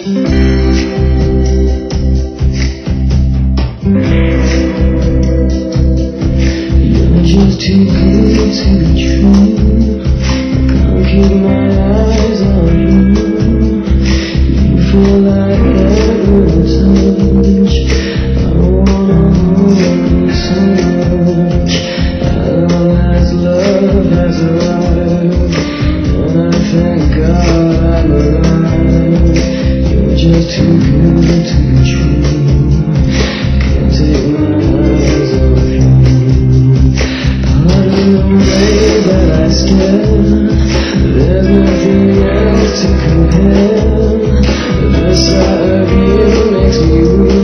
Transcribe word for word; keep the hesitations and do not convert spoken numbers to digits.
You're just too good to be true. I can't keep my eyes on you. You feel like heaven touch. I wanna hold you so much. At last love has arrived, and I thank God I'm alive. You're just too good to be true. Can't take my eyes off you. Pardon the way that I stare. There's nothing else to compare. The sight of you makes me weak.